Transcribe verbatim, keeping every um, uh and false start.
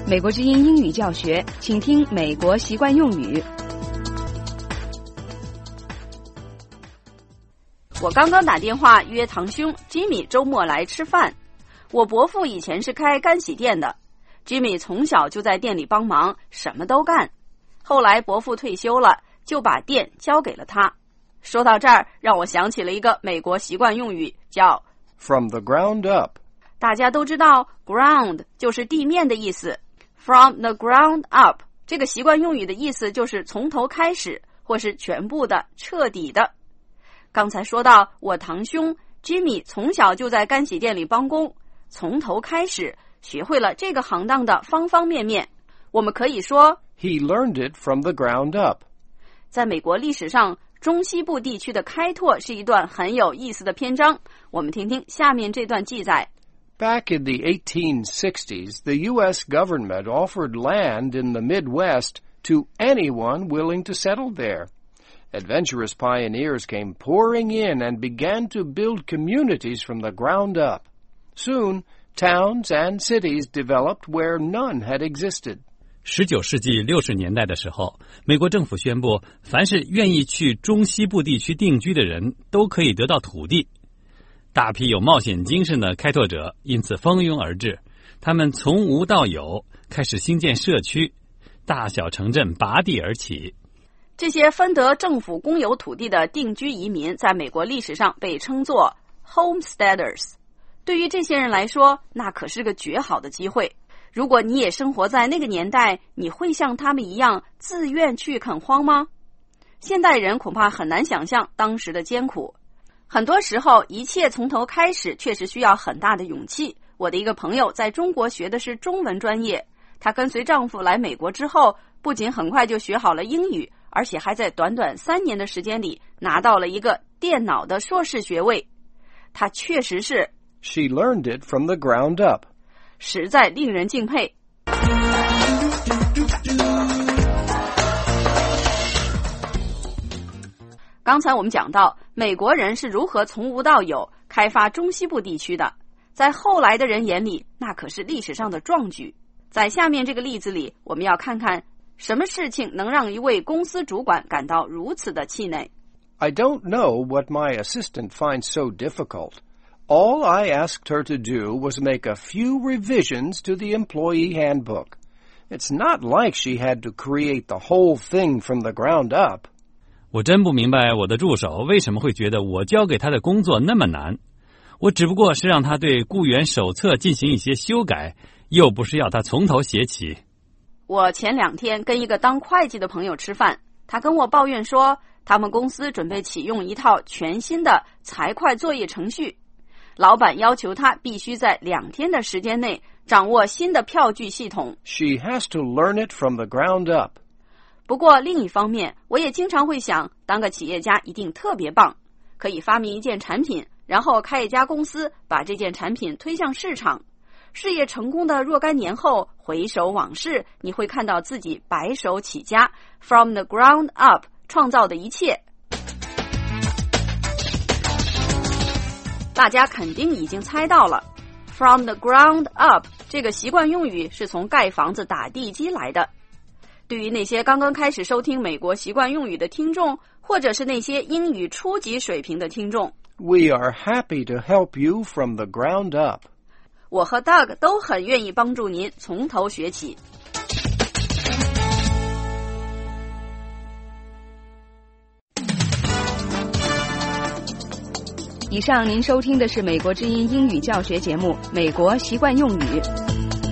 美国之音英语教学，请听美国习惯用语。我刚刚打电话约堂兄 Jimmy 周末来吃饭。我伯父以前是开干洗店的， Jimmy 从小就在店里帮忙，什么都干。后来伯父退休了，就把店交给了他。说到这儿，让我想起了一个美国习惯用语，叫 From the ground up。 大家都知道 ground 就是地面的意思， From the ground up 这个习惯用语的意思就是从头开始，或是全部的、彻底的。刚才说到我堂兄 Jimmy 从小就在干洗店里帮工，从头开始学会了这个行当的方方面面。我们可以说 He learned it from the ground up。 在美国历史上，中西部地区的开拓是一段很有意思的篇章。我们听听下面这段记载。 Back in the eighteen sixties, the U S government offered land in the Midwest to anyone willing to settle there. Adventurous pioneers came pouring in and began to build communities from the ground up. Soon, towns and cities developed where none had existed. 十九世纪六十年代的时候，美国政府宣布，凡是愿意去中西部地区定居的人都可以得到土地。大批有冒险精神的开拓者因此蜂拥而至，他们从无到有，开始兴建社区，大小城镇拔地而起。 这些分得政府公有土地的定居移民在美国历史上被称作 homesteaders。 对于这些人来说，那可是个绝好的机会。如果你也生活在那个年代，你会像他们一样自愿去垦荒吗？现代人恐怕很难想象当时的艰苦。很多时候，一切从头开始确实需要很大的勇气。我的一个朋友在中国学的是中文专业，她跟随丈夫来美国之后，不仅很快就学好了英语，而且还在短短三年的时间里拿到了一个电脑的硕士学位。她确实是 She learned it from the ground up。 实在令人敬佩。刚才我们讲到美国人是如何从无到有开发中西部地区的，在后来的人眼里，那可是历史上的壮举。在下面这个例子里，我们要看看什么事情能让一位公司主管感到如此的气馁。 I don't know what my assistant finds so difficult. All I asked her to do was make a few revisions to the employee handbook. It's not like she had to create the whole thing from the ground up. 我真不明白我的助手为什么会觉得我交给他的工作那么难。我只不过是让他对雇员手册进行一些修改，又不是要他从头写起。 我前两天跟一个当会计的朋友吃饭，他跟我抱怨说，他们公司准备启用一套全新的财会作业程序，老板要求他必须在两天的时间内掌握新的票据系统。 She has to learn it from the ground up. 不过另一方面，我也经常会想，当个企业家一定特别棒，可以发明一件产品，然后开一家公司，把这件产品推向市场。事业成功的若干年后，回首往事，你会看到自己白手起家 from the ground up 创造的一切。大家肯定已经猜到了， from the ground up 这个习惯用语是从盖房子打地基来的。对于那些刚刚开始收听美国习惯用语的听众，或者是那些英语初级水平的听众， We are happy to help you from the ground up. 我和 Doug 都很愿意帮助您从头学起。以上您收听的是美国之音英语教学节目《美国习惯用语》。